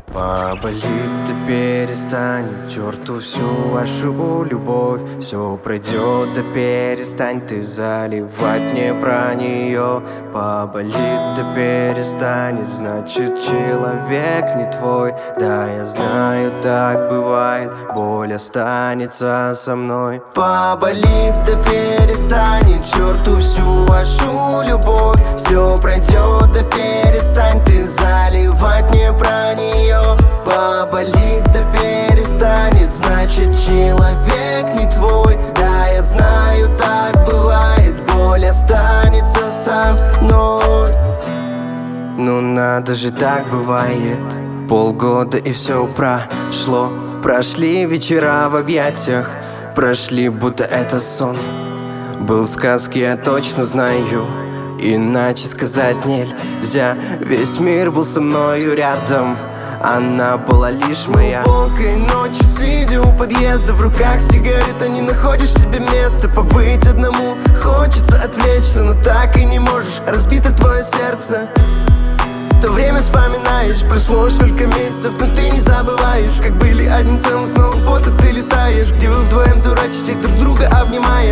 Поболит, ты перестань, к черту всю вашу любовь. Все пройдет, да перестань ты заливать мне про нее. Поболит, да перестань, значит человек не твой. Да, я знаю, так бывает, боль останется со мной. Поболит, да перестань, к черту всю вашу любовь. Все пройдет, да перестань ты заливать мне про нее. Поболит, да перестанет, значит человек не твой. Да, я знаю, так бывает, боль останется со мной. Ну надо же, так бывает. Полгода и все прошло. Прошли вечера в объятиях, прошли, будто это сон. Был в сказке, я точно знаю, иначе сказать нельзя. Весь мир был со мною рядом, она была лишь моя. Глубокой ночью, сидя у подъезда, в руках сигарета, не находишь себе места. Побыть одному хочется отвлечься, но так и не можешь, разбито твое сердце. То время вспоминаешь, прошло столько месяцев, но ты не забываешь, как были одним целым, снова фото ты листаешь, где вы вдвоем дурачитесь, друг друга обнимая.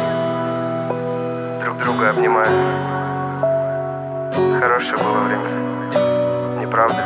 Друг друга обнимая. Хорошее было время, не правда?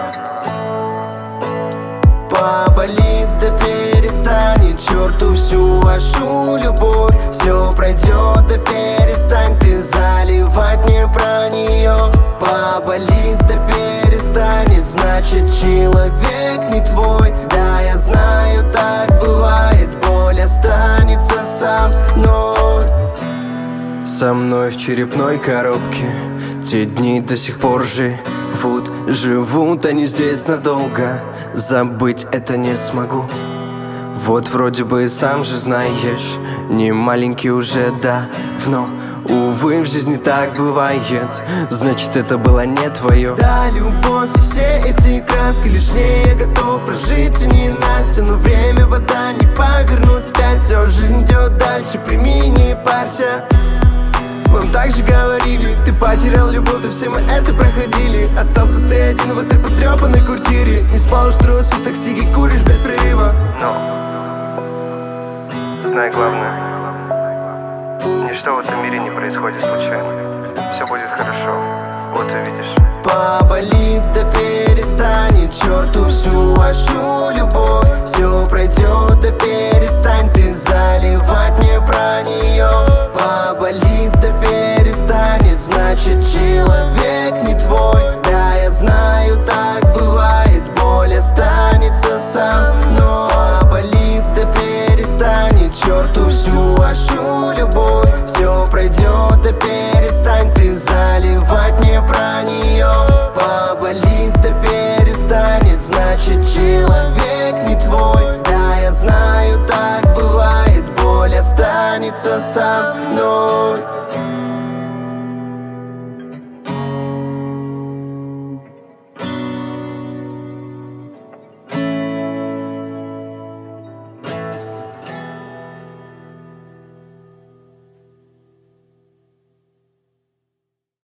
Поболит, да перестанет, к черту всю вашу любовь. Все пройдет, да перестань ты заливать мне про нее. Поболит, да перестанет, значит человек не твой. Да, я знаю, так бывает, боль останется со мной. Со мной в черепной коробке те дни до сих пор живут. Живут они здесь надолго, забыть это не смогу. Вот вроде бы сам же знаешь, не маленький уже давно. Увы, в жизни так бывает, значит это было не твое. Да, любовь и все эти краски, лишнее я готов прожить и не Настя. Но время, вода, не повернуть вспять. Все, жизнь идет дальше, прими, не парься. Вам так же говорили, ты потерял любовь, да все мы это проходили. Остался ты один в этой потрепанной квартире. Не спал уж трое суток, сиги куришь без прерыва. Но знай главное, ничто в этом мире не происходит случайно. Все будет хорошо, вот увидишь. Поболит, да перестанет, к черту всю вашу любовь. Все пройдет, да перестань ты заливать мне про нее. Поболит, да перестанет, значит человек не твой. Да, я знаю, так бывает, боль останется со мной. Поболит, да перестанет, к черту всю вашу любовь. Все пройдет, да перестань ты заливать мне про нее. Поболит, да перестанет, значит человек не твой. Да, я знаю, так бывает, боль останется со мной.